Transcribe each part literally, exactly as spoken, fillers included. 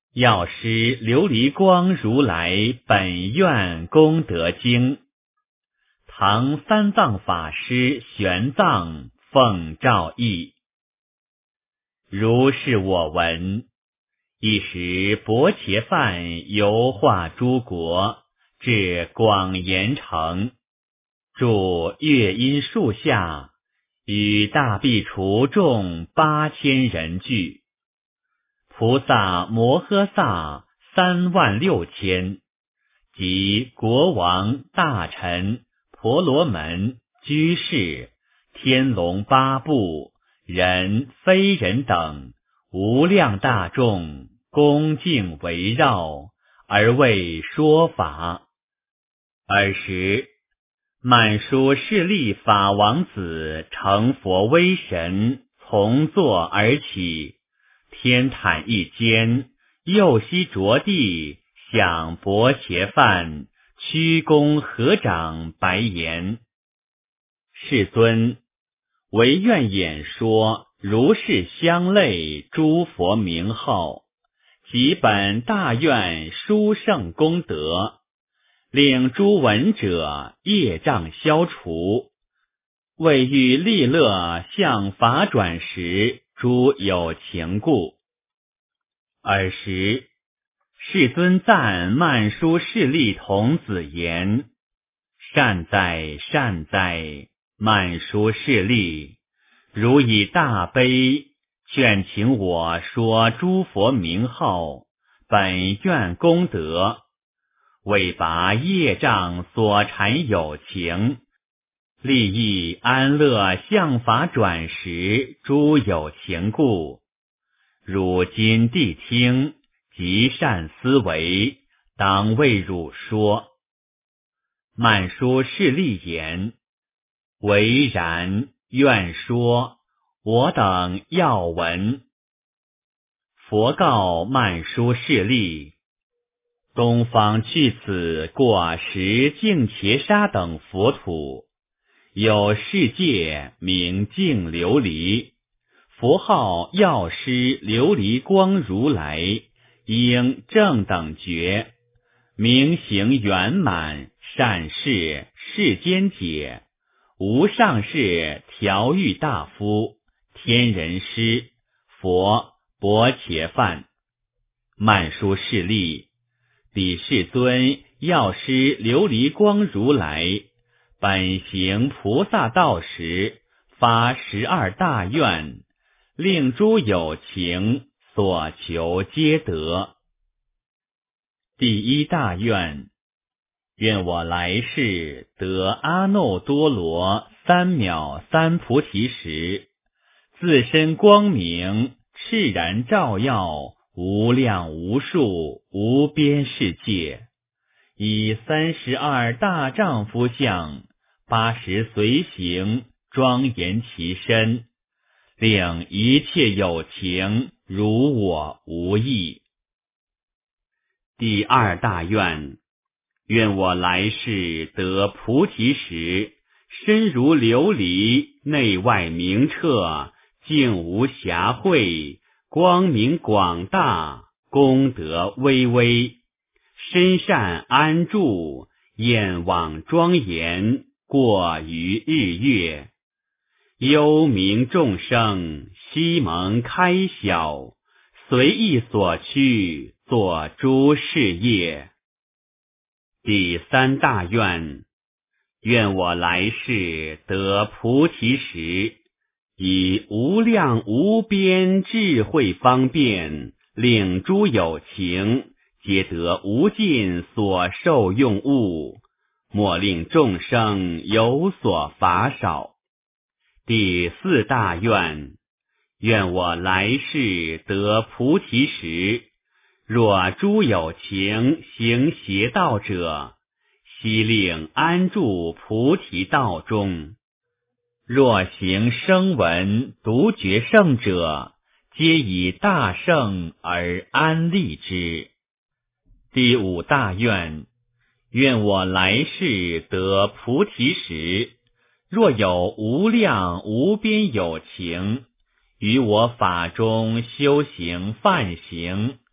药师琉璃光如来本愿功德经。唐三藏法师玄奘奉诏译。如是我闻。一时薄伽梵游化诸国，至广严城，住月阴树下，与大苾芻众八千人聚。菩萨摩诃萨三万六千，及国王、大臣、婆罗门、居士、天龙八部、人非人等，无量大众，恭敬围绕，而为说法。尔时，曼殊室利法王子成佛威神，从座而起，天袒一肩，右膝着地，向薄伽梵屈躬合掌，白言：世尊，唯愿演说如是相类诸佛名号，及本大愿殊胜功德，令诸闻者业障消除，为欲利乐向法转时诸有情故。尔时，世尊赞曼殊室利童子言：善哉善哉，曼殊室利，如以大悲，劝请我说诸佛名号，本愿功德，为拔业障所缠有情，利益安乐向法转时诸有情故。汝今谛听，极善思维，当为汝说。曼殊室利言：唯然，愿说，我等要闻。佛告曼殊室利：东方去此过十净伽沙等佛土，有世界名净琉璃，佛号药师琉璃光如来，应正等觉，明行圆满，善事世间解，无上士调御大夫，天人师，佛薄伽梵。曼殊室利，彼世尊药师琉璃光如来，本行菩萨道时，发十二大愿，令诸有情所求皆得。第一大愿：愿我来世得阿耨多罗三藐三菩提时，自身光明，炽然照耀无量无数无边世界，以三十二大丈夫相，八十随行，庄严其身，令一切有情如我无异。第二大愿：愿我来世得菩提时，身如琉璃，内外明彻，净无瑕秽，光明广大，功德巍巍，身善安住，焰网庄严，过于日月，幽冥众生悉蒙开晓，随意所趋，作诸事业。第三大愿：愿我来世得菩提时，以无量无边智慧方便，令诸有情皆得无尽所受用物，莫令众生有所乏少。第四大愿：愿我来世得菩提时，若诸有情行邪道者，悉令安住菩提道中；若行声闻独觉圣者，皆以大圣而安立之。第五大愿：愿我来世得菩提时，若有无量无边有情，于我法中修行梵行，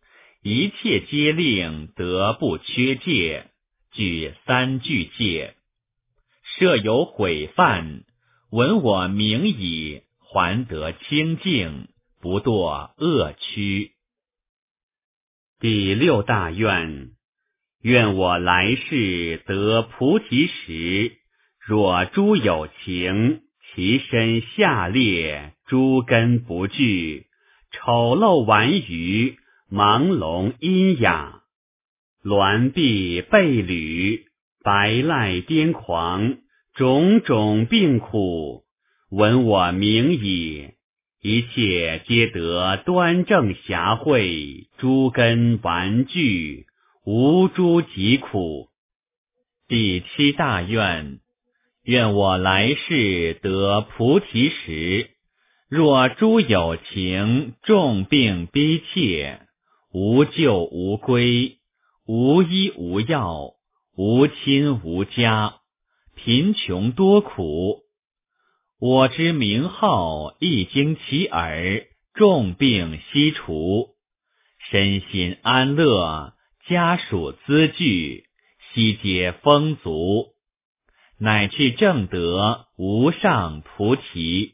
一切皆令得不缺戒，具三句戒。设有毁犯，闻我名矣，还得清净，不堕恶趣。第六大愿，愿我来世得菩提时，若诸有情，其身下劣，诸根不具，丑陋顽愚，盲聋阴哑，挛臂背履，白赖癫狂，种种病苦，闻我名矣，一切皆得端正暇慧，诸根顽具，无诸疾苦。第七大愿，愿我来世得菩提时，若诸有情，重病逼切，无救无归，无医无药，无亲无家，贫穷多苦，我之名号一经其耳，重病悉除，身心安乐，家属资具，悉皆丰足，乃至正得无上菩提。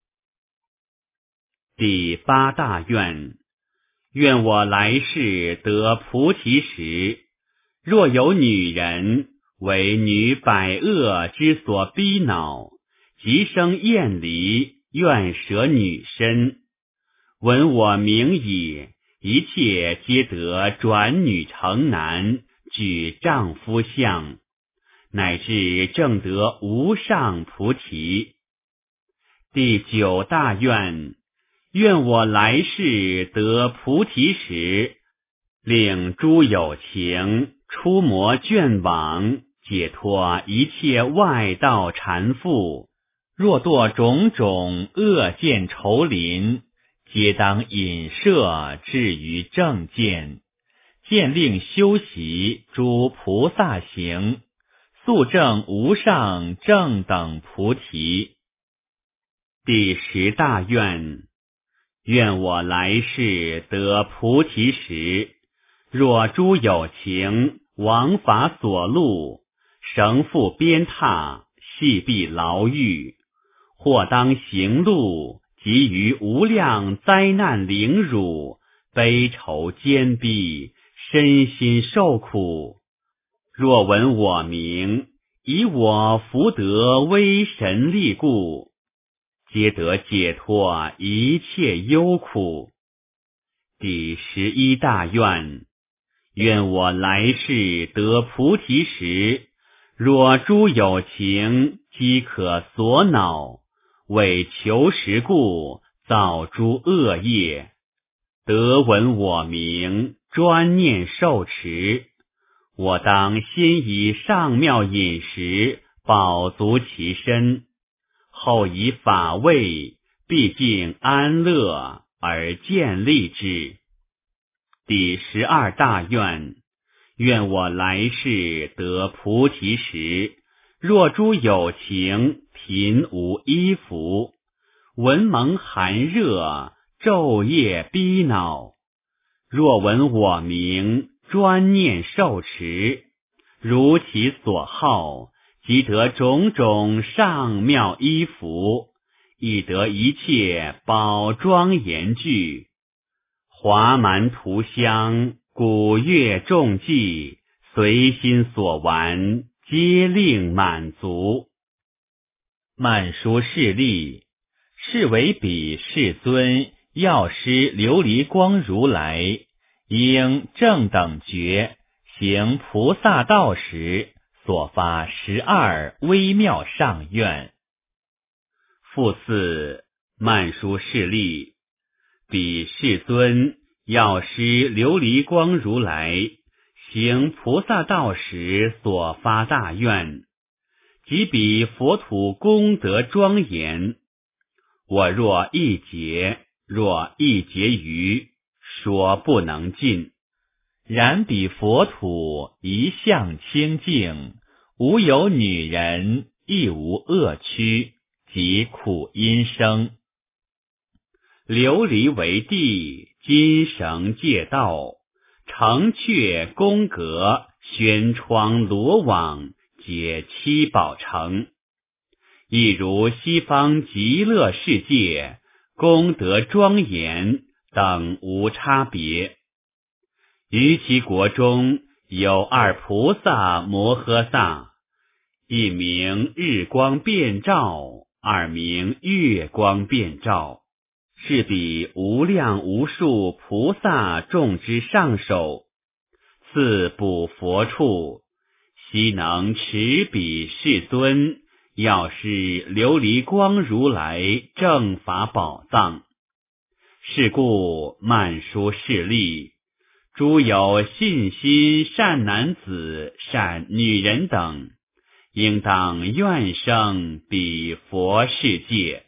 第八大愿，愿我来世得菩提时，若有女人为女百恶之所逼恼，即生厌离，愿舍女身，闻我名矣，一切皆得转女成男，举丈夫相，乃至正得无上菩提。第九大愿，愿我来世得菩提时，令诸有情出魔眷网，解脱一切外道缠缚，若堕种种恶见愁林，皆当引摄至于正见，见令修习诸菩萨行，速证无上正等菩提。第十大愿，愿我来世得菩提时，若诸有情王法所录，绳缚鞭挞，系闭牢狱，或当行路，及于无量灾难凌辱，悲愁艰逼，身心受苦，若闻我名，以我福德威神力故，皆得解脱一切忧苦。第十一大愿，愿我来世得菩提时，若诸有情饥渴所恼，为求食故，造诸恶业，得闻我名，专念受持，我当先以上妙饮食饱足其身，后以法味，毕竟安乐而建立之。第十二大愿，愿我来世得菩提时，若诸有情贫无衣服，闻蒙寒热，昼夜逼恼，若闻我名，专念受持，如其所好，即得种种上妙衣服，亦得一切宝庄严具，华蛮涂香，鼓乐众伎，随心所玩，皆令满足。曼殊室利，是为彼世尊药师琉璃光如来，应正等觉行菩萨道时，所发十二微妙上愿。复次，曼殊室利，彼世尊药师琉璃光如来行菩萨道时所发大愿，即彼佛土功德庄严，我若一劫，若一劫余，说不能尽。然彼佛土一向清净，无有女人，亦无恶趣，及苦因生。琉璃为地，金绳戒道， 城阙宫阁，轩窗罗网，皆七宝城。亦如西方极乐世界，功德庄严等无差别。于其国中有二菩萨摩诃萨，一名日光遍照，二名月光遍照，是彼无量无数菩萨众之上首，次补佛处，悉能持彼世尊，要是琉璃光如来正法宝藏。是故曼殊势力，诸有信心善男子、善女人等，应当愿生彼佛世界。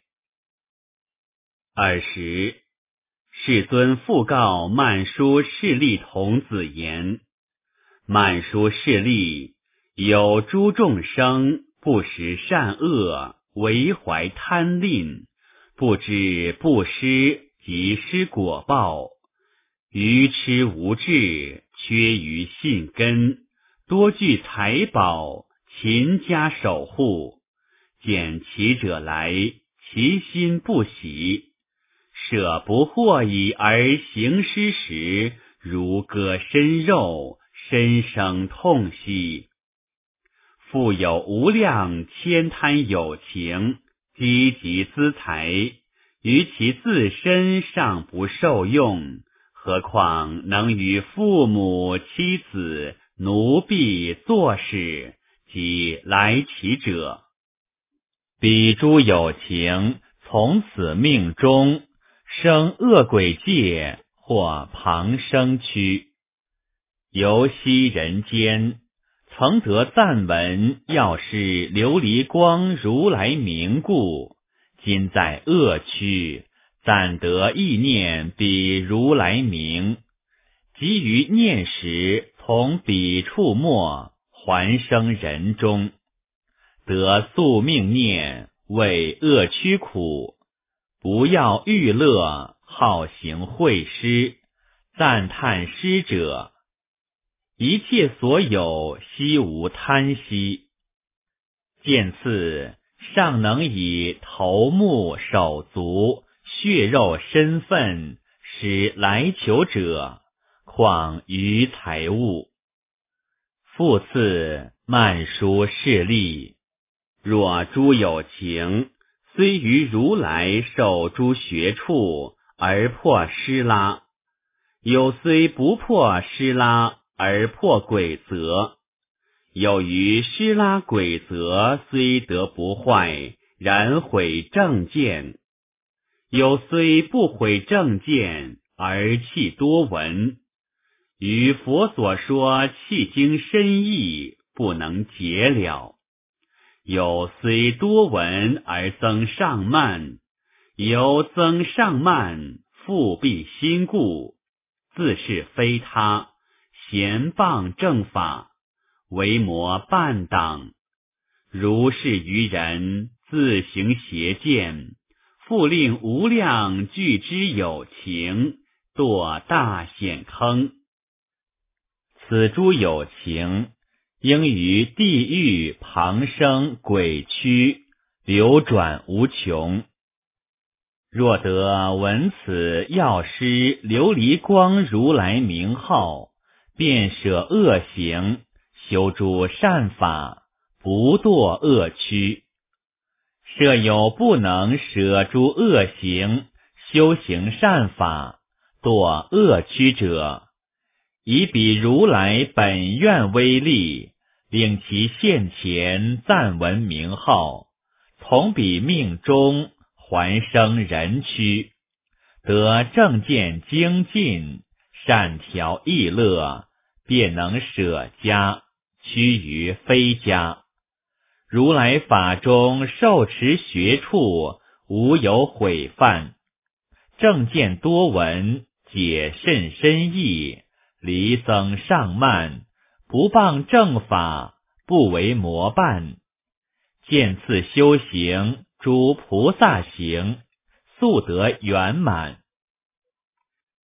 尔时，世尊复告曼殊势力童子言：曼殊势力，有诸众生不识善恶，为怀贪吝，不知布施及施果报，愚痴无智，缺于信根，多具财宝，勤加守护，见其者来，其心不喜，舍不获已而行施时，如割身肉，身生痛惜。复有无量千贪有情，积集资财，于其自身尚不受用，何况能与父母、妻子、奴婢、作使及来其者。彼诸有情，从此命中生恶鬼界，或旁生躯，游息人间，曾得赞闻要是琉璃光如来名故，今在恶趣，暂得意念彼如来名，即于念时，从彼处没，还生人中，得宿命念，为恶趣苦，不要欲乐，好行会施，赞叹施者，一切所有悉无贪惜。见次尚能以头目手足血肉身份使来求者，况于财物。复次曼殊势力，若诸有情，虽于如来受诸学处而破施拉，有虽不破施拉而破鬼则，有于施拉鬼则虽得不坏，然毁正见，有虽不毁正见而弃多闻，于佛所说契经深义，不能解了。有虽多闻而增上慢，由增上慢，复蔽心故，自是非他，咸谤正法，为魔伴党。如是愚人，自行邪见，复令无量具之有情，堕大险坑。此诸有情，应于地狱旁生鬼区，流转无穷。若得闻此药师琉璃光如来名号，便舍恶行，修诸善法，不堕恶趣。设有不能舍诸恶行，修行善法，堕恶趣者，以彼如来本愿威力，令其现前暂闻名号，从彼命中还生人躯，得正见精进，善调意乐，便能舍家，趋于非家。如来法中受持学处，无有毁犯，正见多闻，解甚深义，离僧上慢，不谤正法，不为魔伴，见次修行诸菩萨行，速得圆满。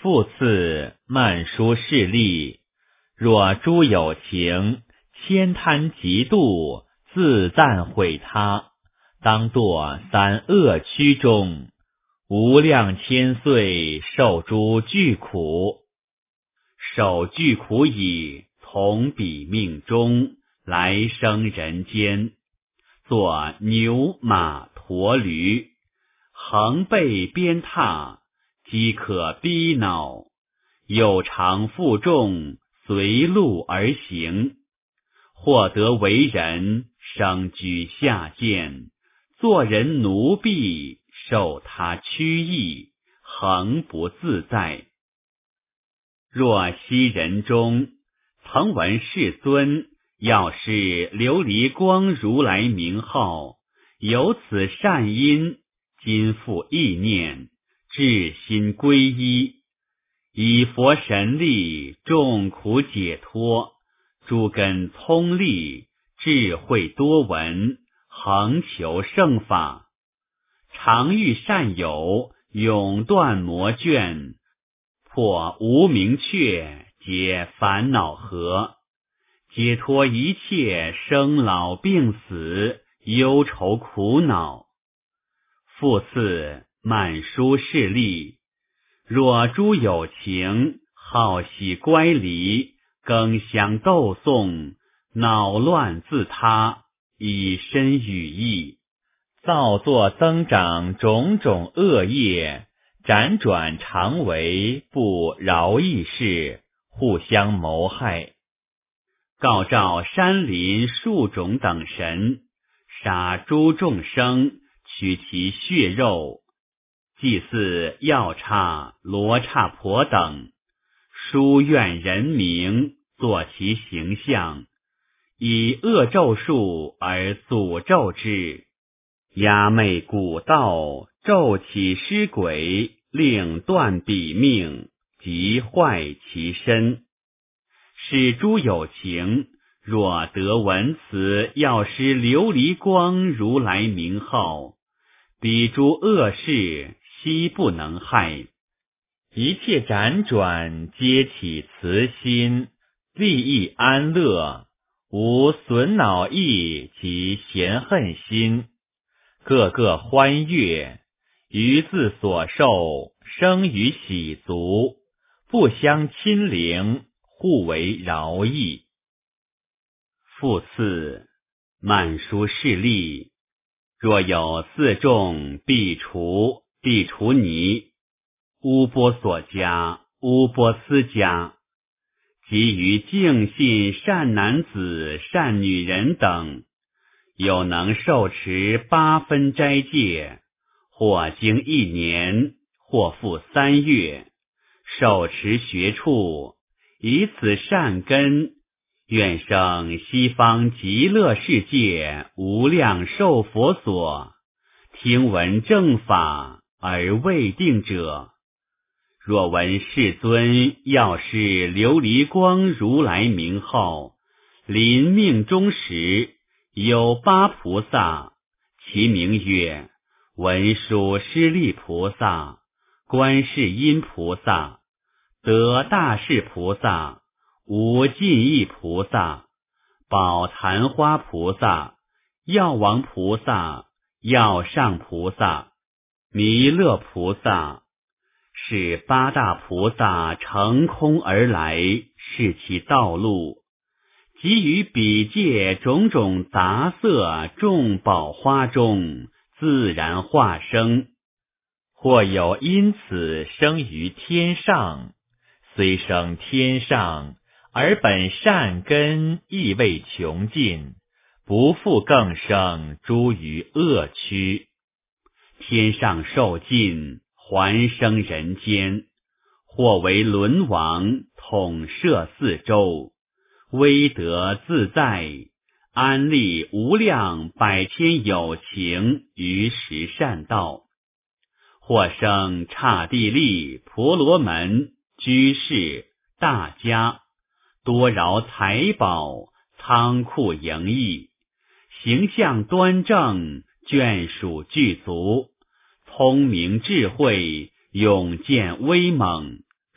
复次，慢书势利，若诸有情，谦贪嫉妒，自赞毁他，当堕三恶趣中，无量千岁受诸巨苦。受巨苦已，从彼命中，来生人间，作牛马驼驴，横被鞭挞，饥渴逼恼，有常负重，随路而行。或得为人，生居下贱，做人奴婢，受他屈役，恒不自在。若昔人中，曾闻世尊要是琉璃光如来名号，有此善因，今复意念，至心皈依，以佛神力，众苦解脱，诸根聪利，智慧多闻，恒求圣法，常遇善友，永断魔眷，破无明却，解烦恼河，解脱一切生老病死，忧愁苦恼。复次，慢书势利，若诸有情，好喜乖离，更相斗讼，恼乱自他，以身语意，造作增长种种恶业，辗转常为不饶益事，互相谋害。告召山林树种等神，杀诸众生，取其血肉，祭祀药叉、罗刹婆等，书愿人名，作其形象，以恶咒术而诅咒之，压媚古道，咒起尸鬼，令断彼命，即坏其身。使诸有情，若得闻此药师琉璃光如来名号，彼诸恶事悉不能害，一切辗转，皆起慈心，利益安乐，无损恼意及嫌恨心，个个欢悦，于自所受，生于喜足，不相亲邻，互为饶益。复次，慢书势利，若有四众必除，必除尼，乌波索迦、乌波斯迦，及于净信善男子、善女人等，有能受持八分斋戒，或经一年，或复三月，受持学处，以此善根，愿生西方极乐世界无量寿佛所，听闻正法而未定者，若闻世尊要是琉璃光如来名号，临命终时，有八菩萨，其名曰文殊师利菩萨、观世音菩萨、得大士菩萨、无尽意菩萨、宝昙花菩萨、药王菩萨、药上菩萨、弥勒菩萨，是八大菩萨乘空而来，是其道路，即于彼界种种杂色众宝花中，自然化生。或有因此生于天上，虽生天上，而本善根亦未穷尽，不复更生诸于恶趣。天上受尽，还生人间，或为轮王，统摄四周，威德自在，安利无量百千有情于十善道。或生刹帝利、婆罗门、居士、大家，多饶财宝，仓库盈溢，形象端正，眷属具足，聪明智慧，勇健威猛，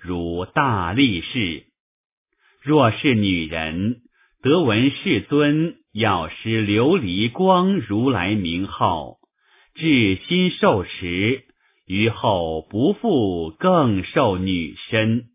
如大力士。若是女人，得闻世尊药师琉璃光如来名号，至心受持，于后不复更受女身。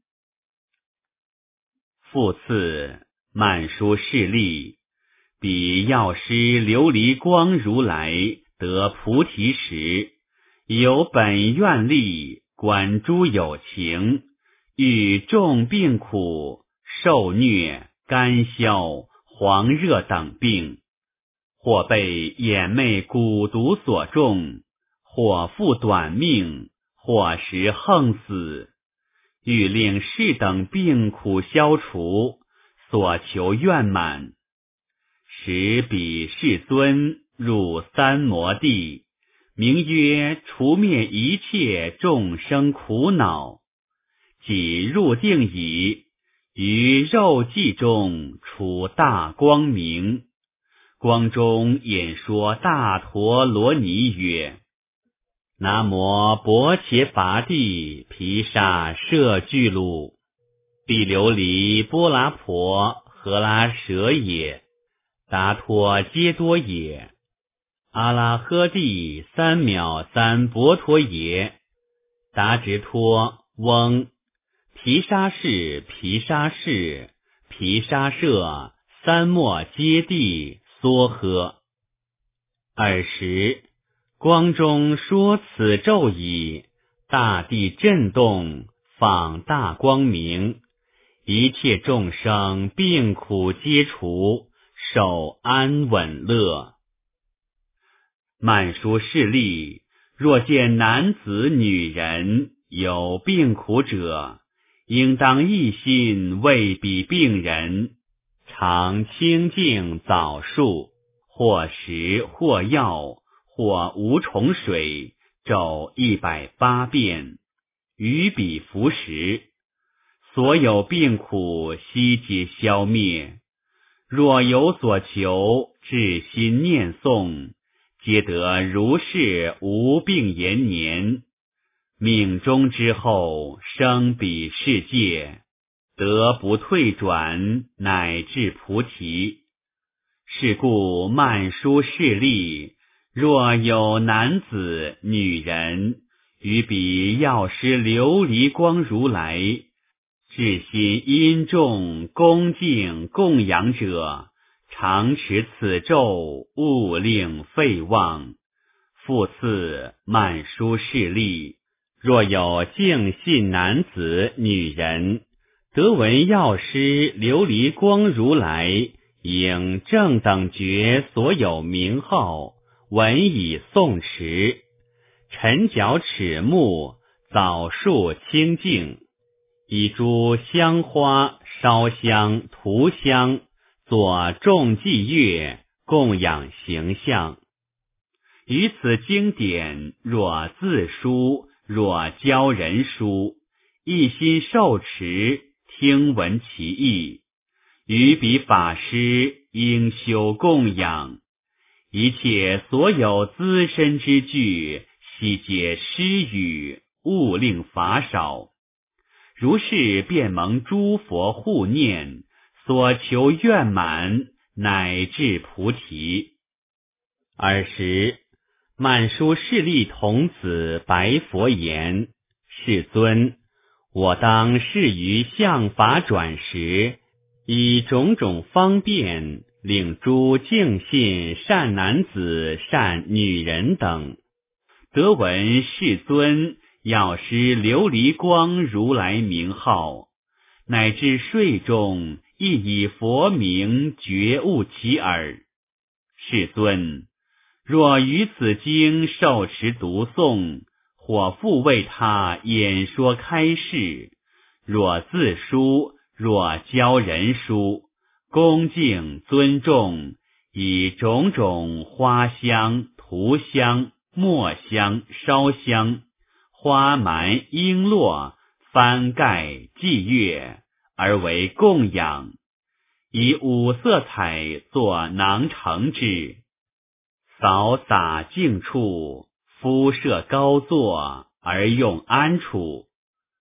复次，曼殊室利，彼药师琉璃光如来得菩提时，有本愿力，观诸有情，遇众病苦，受虐、干消、黄热等病，或被眼魅蛊毒所中，或复短命，或时横死，欲令是等病苦消除，所求愿满，时彼世尊入三摩地，名曰除灭一切众生苦恼。即入定已，于肉髻中出大光明，光中演说大陀罗尼曰：南无薄伽伐帝毗沙舍俱卢，毗琉璃波拉婆荷拉舍也，达陀揭多也，阿拉诃帝三藐三波陀耶，达直陀翁，毗沙士毗沙士毗沙舍三摩揭帝梭诃。尔时光中说此咒已，大地震动，放大光明，一切众生病苦皆除，受安稳乐。曼殊室利，若见男子女人有病苦者，应当一心为彼病人，常清净早漱，或食或药或无虫水，咒一百八遍，于彼服食，所有病苦悉皆消灭。若有所求，至心念诵，皆得如是无病延年，命终之后生彼世界，得不退转，乃至菩提。是故曼殊室利，若有男子女人于彼药师琉璃光如来至心殷重恭敬供养者，常持此咒，勿令废忘。复次，曼殊室利，若有净信男子女人，得闻药师琉璃光如来应正等觉所有名号，闻以诵持，晨脚齿目，早漱清净，以诸香花烧香涂香，作众伎乐，供养形象。于此经典，若自书，若教人书，一心受持，听闻其意，于彼法师应修供养，一切所有资身之具，悉皆施与，勿令法少。如是便蒙诸佛护念，所求愿满，乃至菩提。尔时曼殊室利童子白佛言：世尊，我当示于相法转时，以种种方便，令诸净信善男子善女人等，得闻世尊药师琉璃光如来名号，乃至睡中亦以佛名觉悟其耳。世尊，若于此经受持读诵，或复为他演说开示，若自书，若教人书，恭敬尊重，以种种花香涂香墨香烧香花蛮璎珞幡盖伎乐，而为供养，以五色彩作囊成之，扫洒净处，敷设高座，而用安处。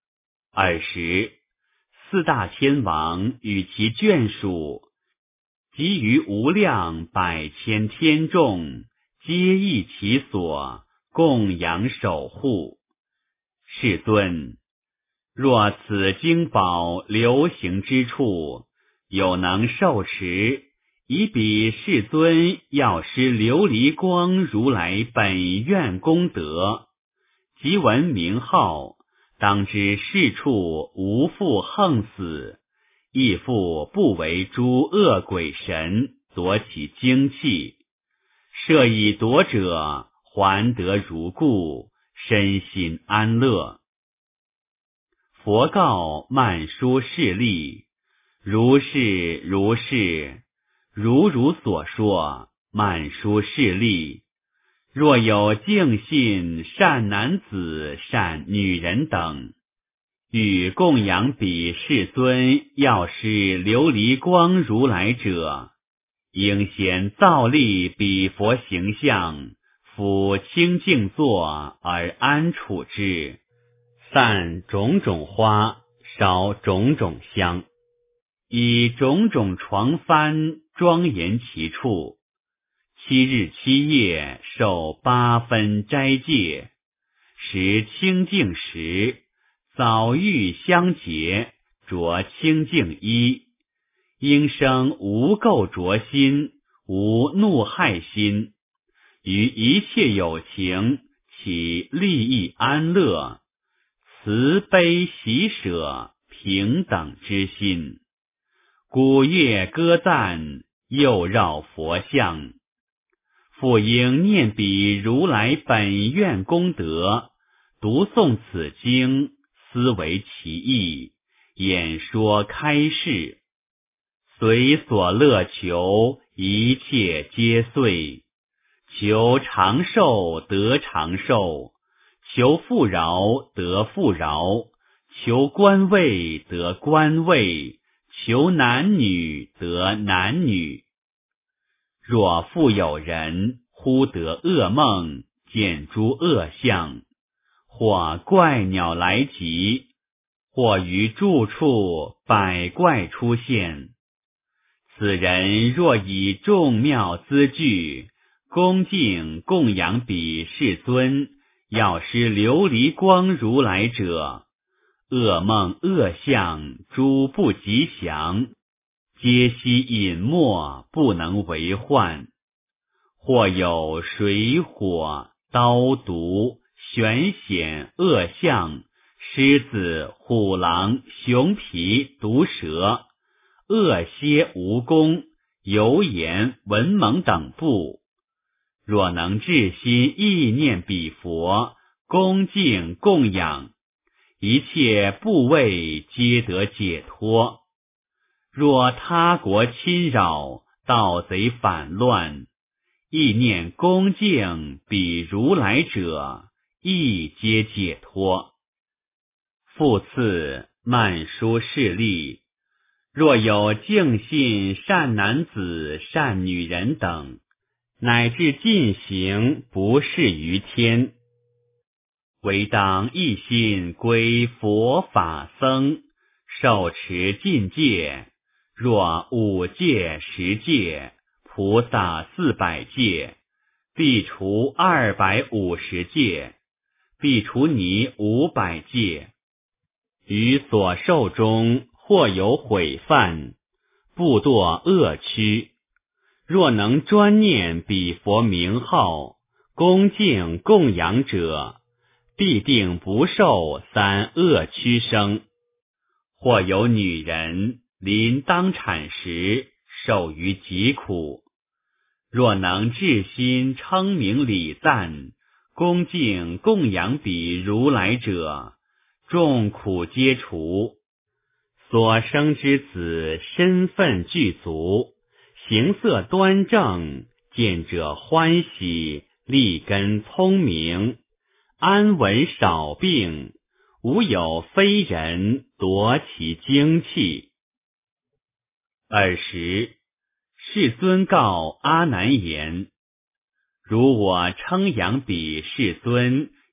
尔时，四大天王与其眷属，及于无量百千天众，皆诣其所，供养守护。世尊，若此经宝流行之处，有能受持，以彼世尊药师琉璃光如来本愿功德，即闻名号，当知是处无复横死，亦复不为诸恶鬼神夺其精气，设以夺者还得如故，身心安乐。佛告曼殊室利，如是如是，如汝所说，曼殊室利。若有净信善男子、善女人等，欲供养彼世尊药师琉璃光如来者，应先造立彼佛形象，复清净坐而安处之，散种种花，烧种种香，以种种床幡庄严其处。七日七夜受八分斋戒，食清净食，早浴香洁，着清净衣，应生无垢浊心，无怒害心，于一切有情起利益安乐，慈悲喜舍平等之心，鼓乐歌赞，又绕佛像，复应念彼如来本愿功德，读诵此经，思维其意，演说开示，随所乐求，一切皆遂。求长寿得长寿，求富饶得富饶，求官位得官位，求男女得男女。若复有人忽得噩梦，见诸恶相，或怪鸟来集，或于住处百怪出现，此人若以众妙资具，恭敬供养彼世尊药师琉璃光如来者，噩梦恶相诸不吉祥，皆悉隐没，不能为患。或有水火刀毒玄险恶相，狮子虎狼熊皮毒蛇恶蝎蜈蚣油盐文猛等部，若能至心意念彼佛，恭敬供养，一切部位皆得解脱。若他国侵扰，盗贼反乱，意念恭敬彼如来者，亦皆解脱。复次曼殊室利，若有净信善男子、善女人等，乃至尽行不适于天，唯当一心归佛法僧，受持禁戒，若五戒十戒，菩萨四百戒，必除二百五十戒，必除尼五百戒。于所受中或有毁犯，不堕恶趣，若能专念彼佛名号，恭敬供养者，必定不受三恶趣生。或有女人临当产时，受于疾苦，若能至心称名礼赞，恭敬供养彼如来者，众苦皆除，所生之子身份具足，形色端正，见者欢喜，立根聪明，安稳少病，无有非人夺其精气。尔时世尊告阿难言：如我称扬彼世尊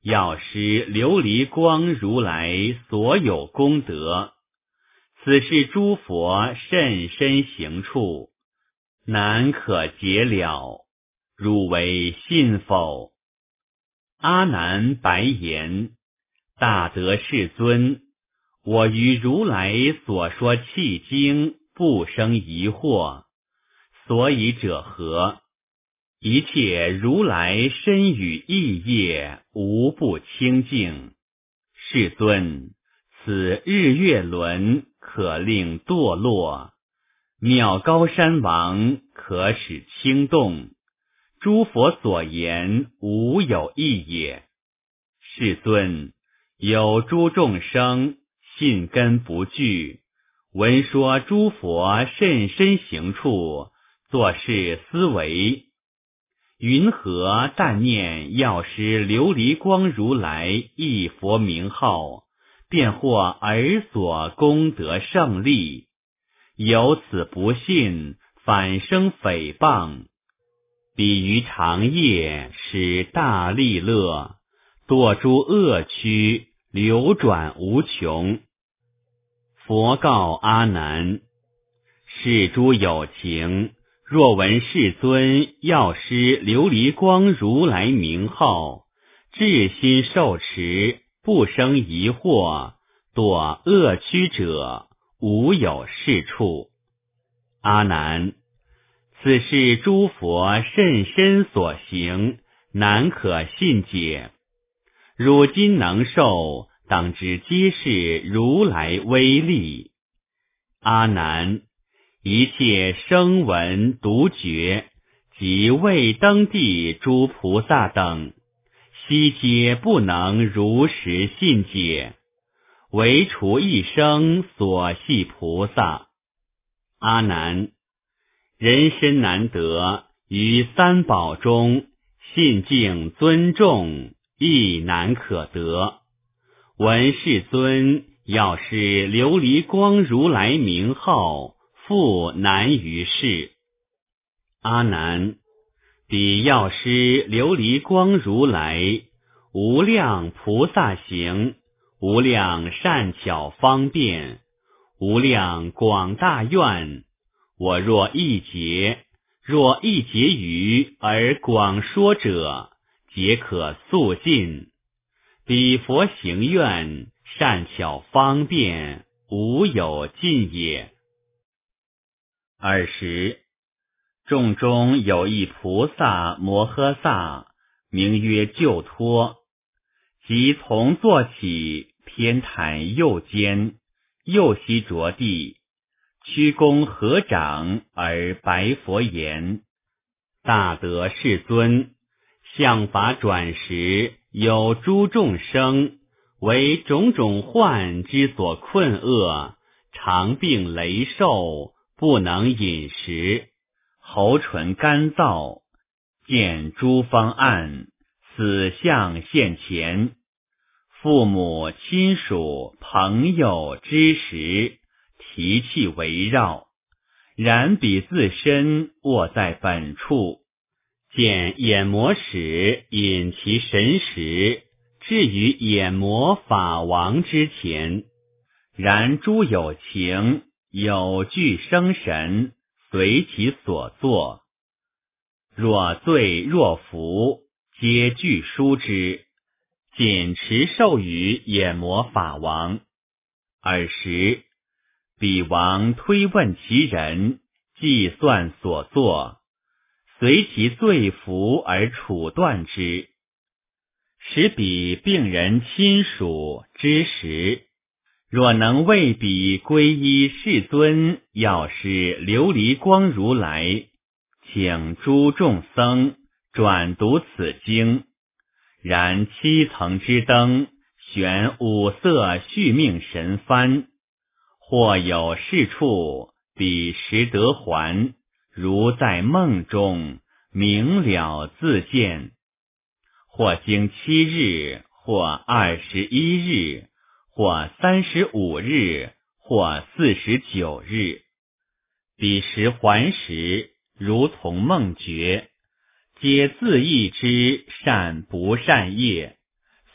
药师琉璃光如来所有功德，此是诸佛甚深行处，难可解了，汝为信否？阿难白言：大德世尊，我于如来所说契经不生疑惑，所以者何？一切如来身语意业，无不清净。世尊，此日月轮可令堕落，妙高山王可使轻动，诸佛所言无有异也。世尊，有诸众生信根不具，闻说诸佛甚深行处，作是思维，云何但念药师琉璃光如来一佛名号，便获尔所功德胜利？由此不信，反生诽谤。彼于长夜使大利乐，堕诸恶趣，流转无穷。佛告阿难：是诸有情，若闻世尊药师琉璃光如来名号，至心受持，不生疑惑，堕恶趣者，无有是处。阿难，此是诸佛甚深所行，难可信解。汝今能受，当知皆是如来威力。阿难，一切声闻独觉及未登地诸菩萨等，悉皆不能如实信解，唯除一生所系菩萨。阿难，人身难得，于三宝中信敬尊重，亦难可得。闻世尊药师琉璃光如来名号，复难于世。阿难，彼药师琉璃光如来无量菩萨行，无量善巧方便，无量广大愿，我若一劫，若一劫余而广说者，皆可速尽。彼佛行愿，善巧方便，无有尽也。尔时，众中有一菩萨摩诃萨，名曰救脱，即从坐起，偏袒右肩，右膝着地，屈躬合掌而白佛言：大德世尊，相法转时，有诸众生为种种患之所困厄，常病羸瘦，不能饮食，喉唇干燥，见诸方暗，死相现前。父母亲属朋友知识，提气围绕，然彼自身卧在本处，见眼魔使引其神识，至于眼魔法王之前。然诸有情有具生神，随其所作，若罪若福，皆具书之，仅持授于眼魔法王。尔时，彼王推问其人，计算所作，随其罪福而处断之。使彼病人亲属知识，若能为彼皈依世尊药师琉璃光如来，请诸众僧转读此经。然七层之灯，悬五色续命神幡，或有是处，彼时得还，如在梦中，明了自见。或经七日，或二十一日，或三十五日，或四十九日，彼时还时，如从梦觉，皆自忆之善不善业，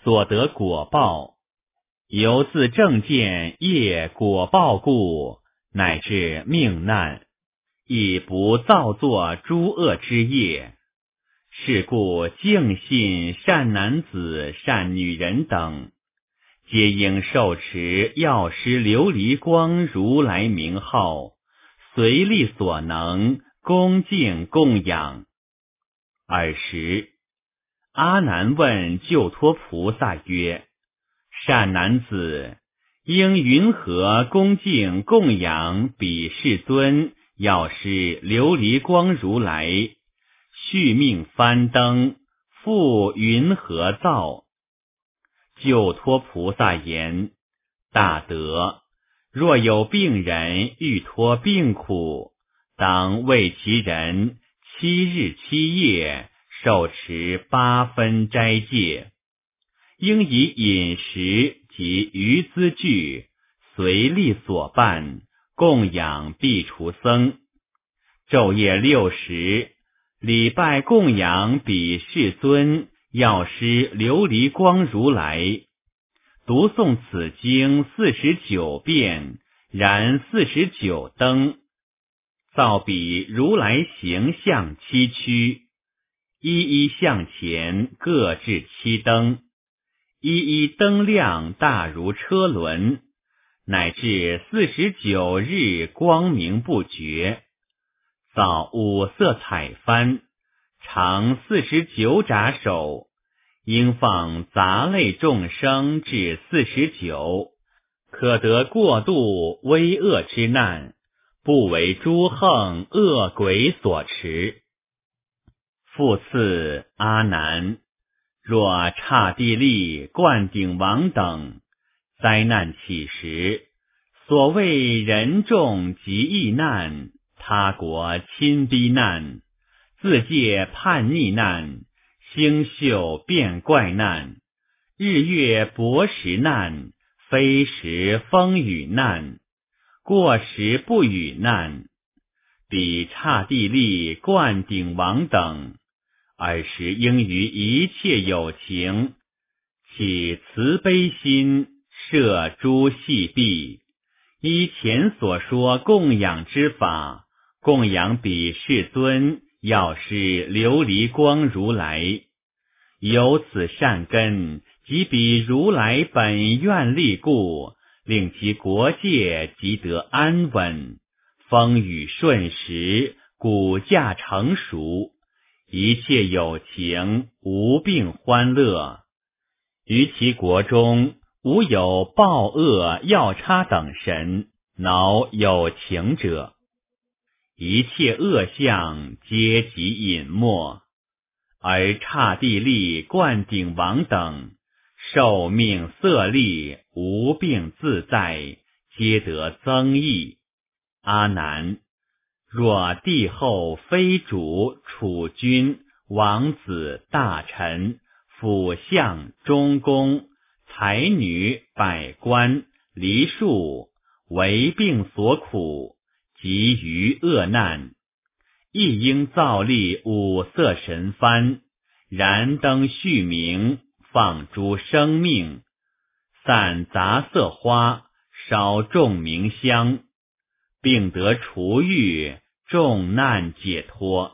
所得果报，由自正见业果报故，乃至命难，亦不造作诸恶之业。是故净信善男子、善女人等，皆应受持药师琉璃光如来名号，随力所能，恭敬供养。尔时，阿难问救脱菩萨曰：善男子，应云何恭敬供养彼世尊药师琉璃光如来？续命翻灯，复云何造？救脱菩萨言：大德，若有病人欲脱病苦，当为其人七日七夜受持八分斋戒，应以饮食及余资具随力所办，供养必除僧。昼夜六时，礼拜供养彼世尊药师琉璃光如来，读诵此经四十九遍，燃四十九灯，造彼如来形象七躯，一一向前各置七灯，一一灯亮大如车轮，乃至四十九日光明不绝。造五色彩幡，长四十九札手，应放杂类众生至四十九，可得过度危恶之难，不为诸横恶鬼所持。复次，阿难，若刹帝利、灌顶王等灾难起时，所谓人众极疫难，他国亲逼难，自界叛逆难，星宿变怪难，日月薄时难，非时风雨难，过时不雨难，彼刹帝利、灌顶王等，尔时应于一切有情，起慈悲心，摄诸细臂，依前所说供养之法，供养彼世尊药师琉璃光如来。由此善根，及彼如来本愿力故，令其国界即得安稳，风雨顺时，骨架成熟，一切有情无病欢乐。于其国中无有暴恶药叉等神恼有情者，一切恶相皆即隐没，而刹帝利、灌顶王等寿命色力无病自在，皆得增益。阿难，若帝后、妃主、储君、王子、大臣、辅相、中宫、才女、百官、梨树，为病所苦，及于恶难，亦应造立五色神幡，燃灯续明，放诸生命，散杂色花，烧众明香，并得除愈，众难解脱。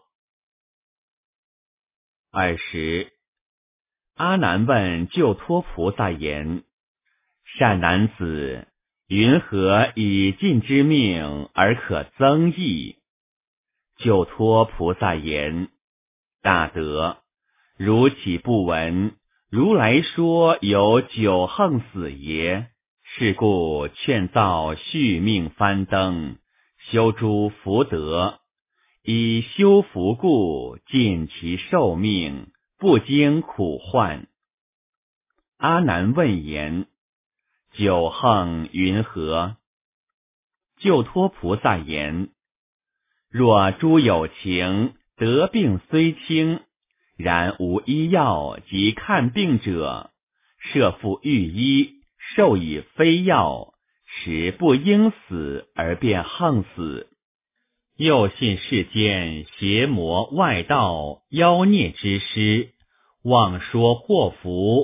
尔时，阿难问救脱菩萨言：善男子，云何以尽之命而可增益？救脱菩萨言：大德，如岂不闻如来说有九横死耶？是故劝造续命幡灯，修诸福德，以修福故，尽其寿命，不经苦患。阿难问言：九横云何？救脱菩萨言：若诸有情得病虽轻，然无医药及看病者，设复御医，授以非药，实不应死而便横死。又信世间邪魔外道妖孽之师，妄说祸福，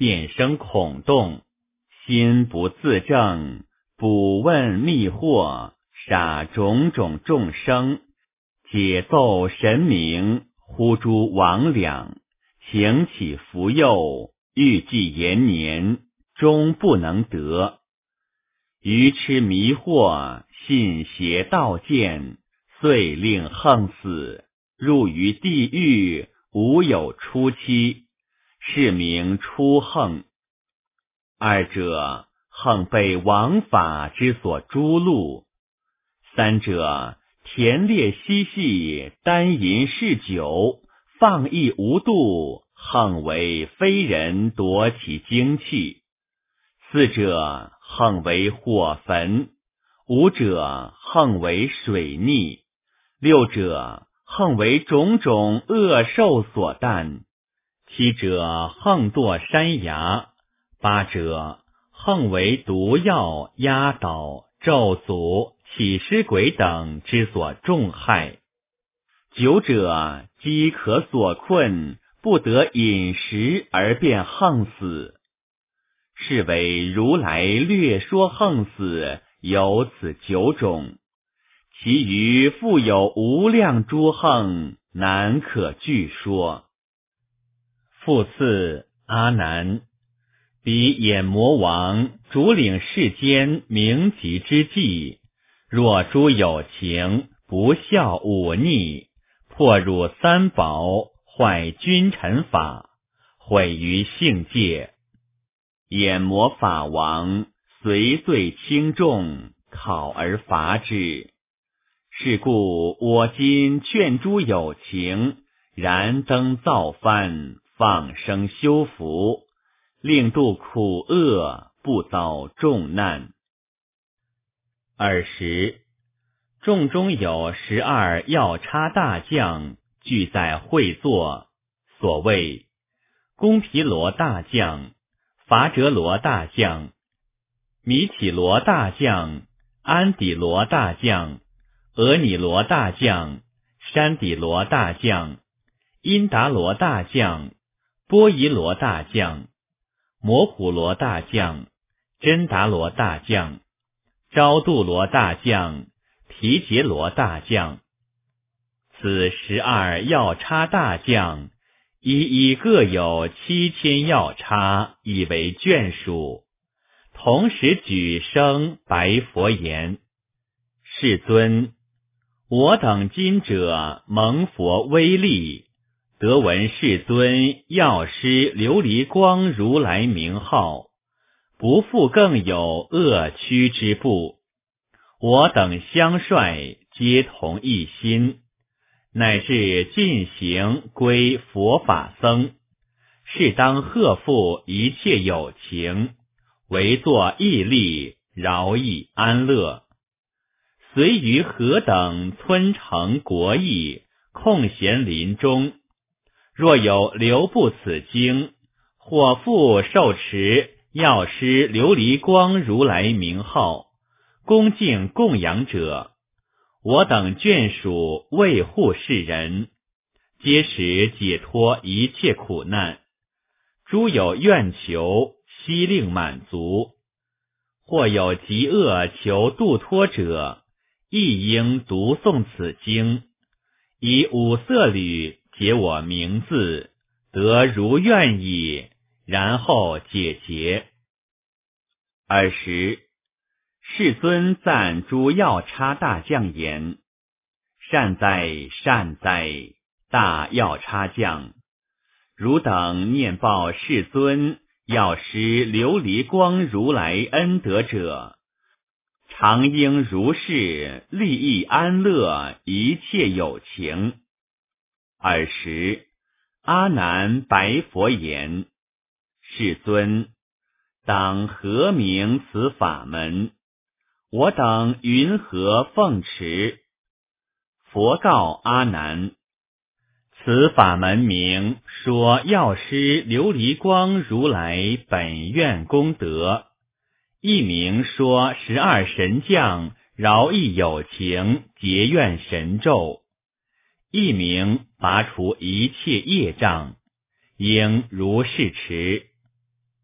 便生恐动，心不自正，卜问密惑，杀种种众生，解奏神明，呼诸魍魉，请起福佑，欲济延年，终不能得。愚痴迷惑，信邪道见，遂令横死，入于地狱，无有出期，是名出横。二者，横被王法之所诛戮；三者，田猎嬉戏，单淫嗜酒，放逸无度，横为非人夺其精气；四者，横为火焚；五者，横为水逆；六者，横为种种恶兽所啖；七者，横堕山崖；八者，横为毒药、压倒、咒诅、起尸鬼等之所重害；九者，饥渴所困，不得饮食而便横死。是为如来略说横死有此九种，其余复有无量诸横，难可具说。复次，阿难，彼閻魔王主领世间明极之际，若诸有情不孝忤逆，破辱三宝，坏君臣法，毁于性界，閻魔法王随罪轻重，考而罚之。是故我今劝诸有情，燃灯造幡，放生修福，令度苦厄，不遭重难。尔时，众中有十二要叉大将聚在会座，所谓宫毗罗大将、伐折罗大将、弥起罗大将、安底罗大将、俄尼罗大将、山底罗大将、因达罗大将、波夷罗大将、摩普罗大将、真达罗大将、昭度罗大将、提杰罗大将。此十二要叉大将，一一各有七千要叉，以为眷属，同时举声白佛言：世尊，我等今者蒙佛威力，得闻世尊药师琉璃光如来名号，不复更有恶屈之步。我等相率，皆同一心，乃至尽行归佛法僧，是当贺复一切有情，唯作义力，饶益安乐。随于何等村城国邑，空闲林中，若有留步此经，或复受持药师琉璃光如来名号，恭敬供养者，我等眷属卫护世人，皆使解脱一切苦难。诸有愿求，悉令满足。或有极恶求度脱者，亦应读诵此经，以五色缕解我名字，得如愿矣，然后解结。尔时，世尊赞诸要叉大将言：善哉善哉，大要叉将！汝等念报世尊药师琉璃光如来恩德者，常应如是利益安乐一切有情。尔时，阿难白佛言：世尊，当何名此法门？我等云何奉持？佛告阿难：此法门名说药师琉璃光如来本愿功德，一名说十二神将饶益有情结愿神咒，一名拔除一切业障，应如是持。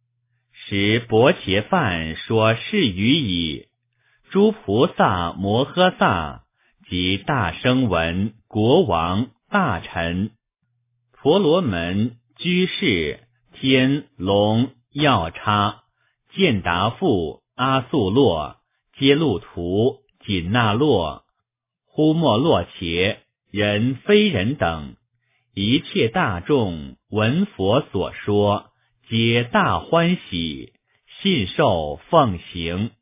时薄伽梵说是语已，诸菩萨摩诃萨及大声闻、国王、大臣、婆罗门、居士、天龙、药叉、犍达父、阿素洛、揭路图、紧那洛、呼莫洛伽、人非人等，一切大众闻佛所说，皆大欢喜，信受奉行。